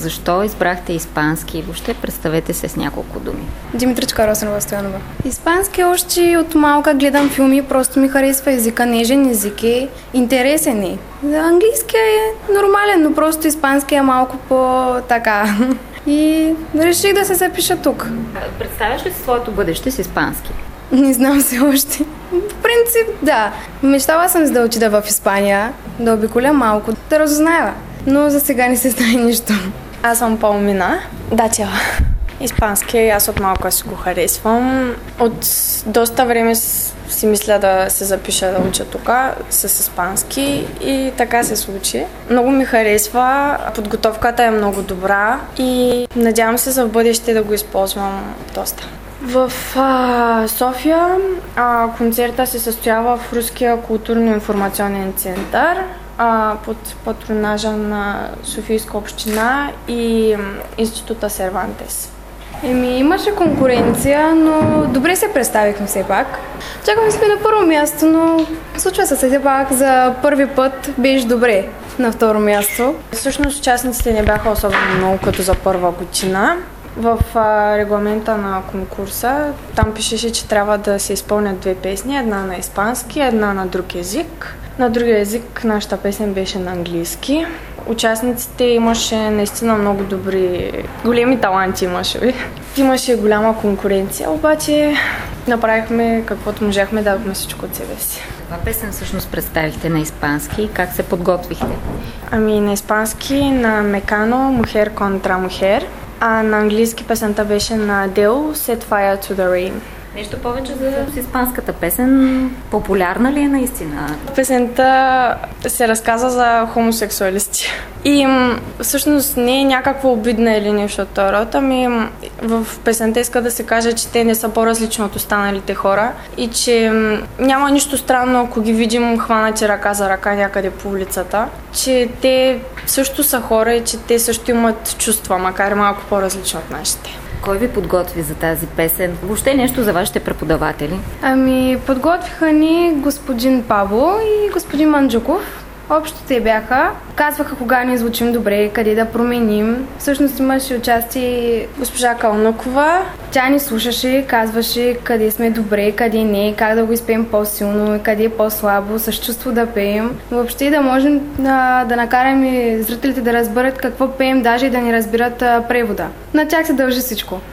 Защо избрахте испански? Въобще представете се с няколко думи. Димитричка Росенова Стоянова. Испански още от малка гледам филми, просто ми харесва езика, нежен език е, интересен е. Английски е нормален, но просто испански е малко по-така. И реших да се запиша тук. Представяш ли си своето бъдеще с испански? Не знам се още. В принцип, да. Мечтала съм да отида в Испания, да обиколя малко, да разузная. Но за сега не се знае нищо. Аз съм Палмина. Датя. Испански, аз от малко си го харесвам. От доста време си мисля да се запиша да уча тук с испански и така се случи. Много ми харесва, подготовката е много добра и надявам се за в бъдеще да го използвам доста. В София концерта се състоява в Руския културно-информационен център под патронажа на Софийска община и Института Сервантес. Имаше конкуренция, но добре се представихме все пак. Чакаме сме на първо място, но случва се все пак за първи път беше добре на второ място. Всъщност участниците не бяха особено много като за първа година. В регламента на конкурса там пишеше, че трябва да се изпълнят две песни, една на испански, една на друг език. На другия език нашата песен беше на английски. Участниците имаше наистина много добри, големи таланти имаше. Имаше голяма конкуренция, обаче направихме каквото можехме, дадохме всичко от себе си. Каква песен всъщност представихте на испански и как се подготвихте? На испански на Мекано Mujer contra Mujer, а на английски песента беше на Adele Set Fire to the Rain. Нещо повече за испанската песен. Популярна ли е наистина? Песента се разказа за хомосексуалисти. И всъщност не е някаква обидна или нещо от този род, в песента иска да се каже, че те не са по-различни от останалите хора и че няма нищо странно, ако ги видим хванати ръка за ръка някъде по улицата, че те също са хора и че те също имат чувства, макар и малко по-различни от нашите. Кой ви подготви за тази песен? Въобще нещо за вашите преподаватели? Подготвиха ни господин Павло и господин Манджуков. Общо те бяха. Казваха кога ни звучим добре, къде да променим. Всъщност имаше участие госпожа Калнукова. Тя ни слушаше, казваше къде сме добре, къде не, как да го изпеем по-силно, къде е по-слабо, с чувство да пеем. Въобще да можем да накараме зрителите да разберат какво пеем, даже и да ни разбират превода. На тях се дължи всичко.